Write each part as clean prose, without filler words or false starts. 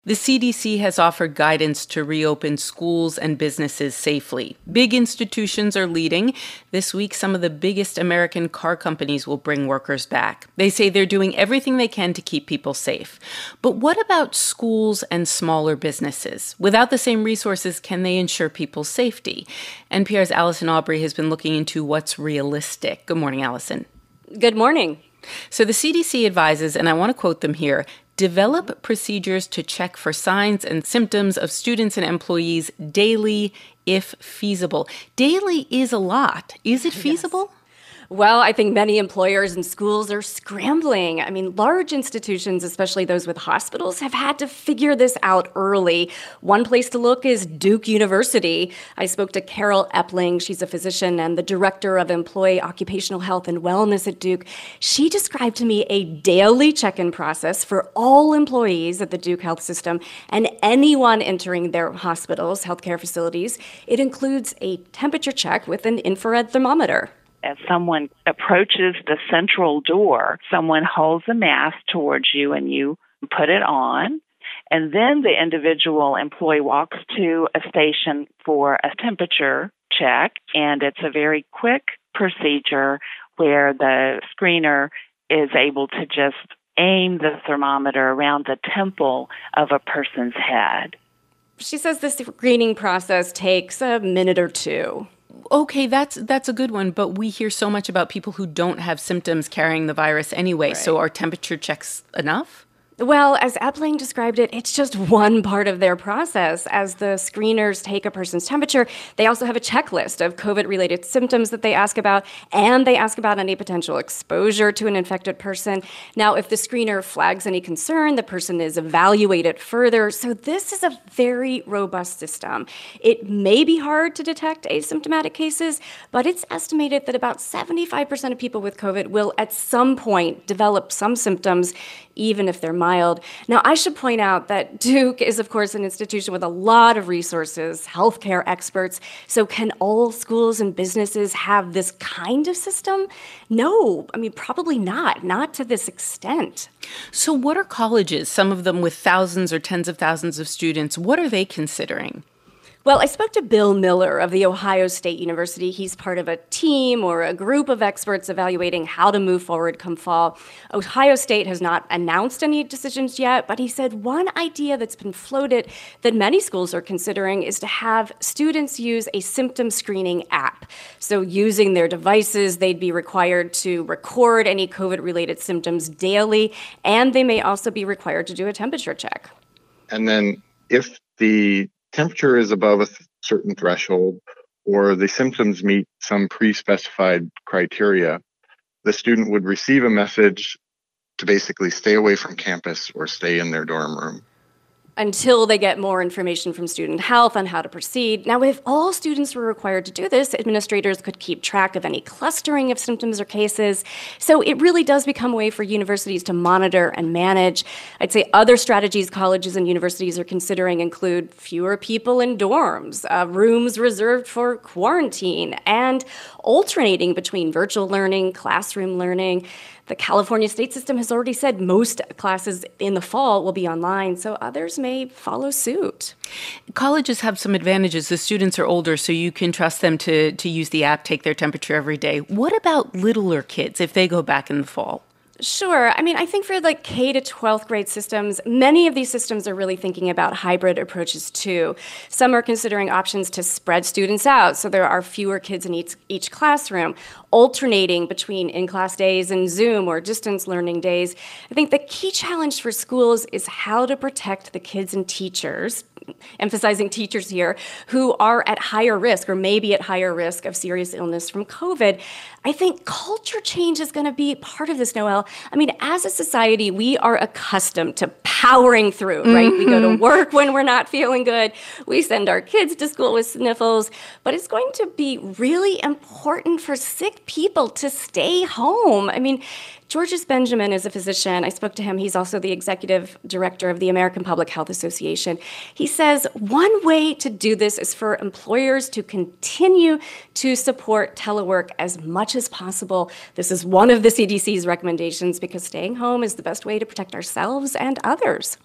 The CDC has offered guidance to reopen schools and businesses safely. Big institutions are leading. This week, some of the biggest American car companies will bring workers back. They say they're doing everything they can to keep people safe. But what about schools and smaller businesses? Without the same resources, can they ensure people's safety? NPR's Allison Aubrey has been looking into what's realistic. Good morning, Allison. Good morning. So the CDC advises, and I want to quote them here, develop procedures to check for signs and symptoms of students and employees daily, if feasible. Daily is a lot. Is it feasible? Yes. Well, I think many employers and schools are scrambling. I mean, large institutions, especially those with hospitals, have had to figure this out early. One place to look is Duke University. I spoke to Carol Epling. She's a physician and the director of employee occupational health and wellness at Duke. She described to me a daily check-in process for all employees at the Duke Health System and anyone entering their hospitals, healthcare facilities. It includes a temperature check with an infrared thermometer. As someone approaches the central door, someone holds a mask towards you and you put it on. And then the individual employee walks to a station for a temperature check. And it's a very quick procedure where the screener is able to just aim the thermometer around the temple of a person's head. She says this screening process takes a minute or two. Okay, that's a good one, but we hear so much about people who don't have symptoms carrying the virus anyway, right. So are temperature checks enough? Well, as Epling described it, it's just one part of their process. As the screeners take a person's temperature, they also have a checklist of COVID-related symptoms that they ask about, and they ask about any potential exposure to an infected person. Now, if the screener flags any concern, the person is evaluated further. So this is a very robust system. It may be hard to detect asymptomatic cases, but it's estimated that about 75% of people with COVID will at some point develop some symptoms, even if they're mild. Now, I should point out that Duke is, of course, an institution with a lot of resources, healthcare experts. So can all schools and businesses have this kind of system? No, I mean, probably not to this extent. So what are colleges, some of them with thousands or tens of thousands of students, what are they considering? Well, I spoke to Bill Miller of The Ohio State University. He's part of a team or a group of experts evaluating how to move forward come fall. Ohio State has not announced any decisions yet, but he said one idea that's been floated that many schools are considering is to have students use a symptom screening app. So using their devices, they'd be required to record any COVID-related symptoms daily, and they may also be required to do a temperature check. And then if the temperature is above a certain threshold or the symptoms meet some pre-specified criteria, the student would receive a message to basically stay away from campus or stay in their dorm room until they get more information from student health on how to proceed. Now, if all students were required to do this, administrators could keep track of any clustering of symptoms or cases. So it really does become a way for universities to monitor and manage. I'd say other strategies colleges and universities are considering include fewer people in dorms, rooms reserved for quarantine, and alternating between virtual learning, classroom learning. The California state system has already said most classes in the fall will be online, so others may follow suit. Colleges have some advantages. The students are older, so you can trust them to use the app, take their temperature every day. What about littler kids if they go back in the fall? Sure. I mean, I think for like K to 12th grade systems, many of these systems are really thinking about hybrid approaches too. Some are considering options to spread students out so there are fewer kids in each classroom, alternating between in-class days and Zoom or distance learning days. I think the key challenge for schools is how to protect the kids and teachers, emphasizing teachers here, who are at higher risk or maybe at higher risk of serious illness from COVID. I think culture change is going to be part of this, Noelle. I mean, as a society, we are accustomed to powering through, right? We go to work when we're not feeling good. We send our kids to school with sniffles. But it's going to be really important for sick people to stay home. I mean, Georges Benjamin is a physician. I spoke to him. He's also the executive director of the American Public Health Association. He says one way to do this is for employers to continue to support telework as much as possible. This is one of the CDC's recommendations because staying home is the best way to protect ourselves and others.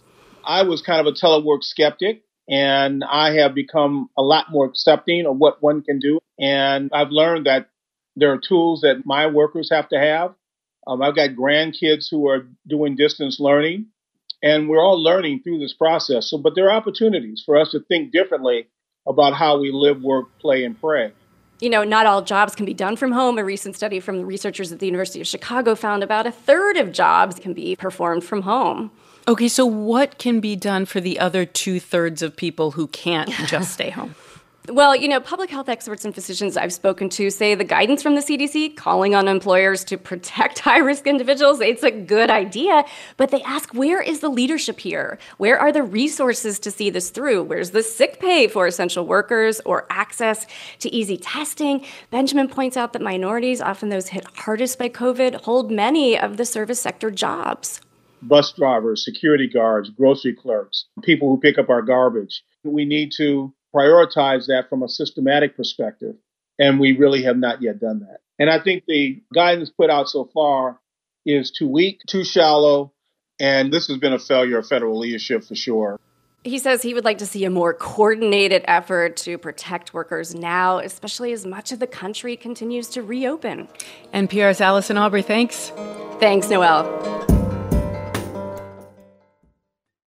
I was kind of a telework skeptic, and I have become a lot more accepting of what one can do. And I've learned that there are tools that my workers have to have. I've got grandkids who are doing distance learning, and we're all learning through this process. But there are opportunities for us to think differently about how we live, work, play, and pray. You know, not all jobs can be done from home. A recent study from the researchers at the University of Chicago found about a third of jobs can be performed from home. Okay, so what can be done for the other 2/3 of people who can't just stay home? Well, you know, public health experts and physicians I've spoken to say the guidance from the CDC calling on employers to protect high-risk individuals, it's a good idea, but they ask, where is the leadership here? Where are the resources to see this through? Where's the sick pay for essential workers or access to easy testing? Benjamin points out that minorities, often those hit hardest by COVID, hold many of the service sector jobs. Bus drivers, security guards, grocery clerks, people who pick up our garbage. We need to prioritize that from a systematic perspective, and we really have not yet done that. And I think the guidance put out so far is too weak, too shallow, and this has been a failure of federal leadership for sure. He says he would like to see a more coordinated effort to protect workers now, especially as much of the country continues to reopen. NPR's Allison Aubrey, thanks. Thanks, Noelle.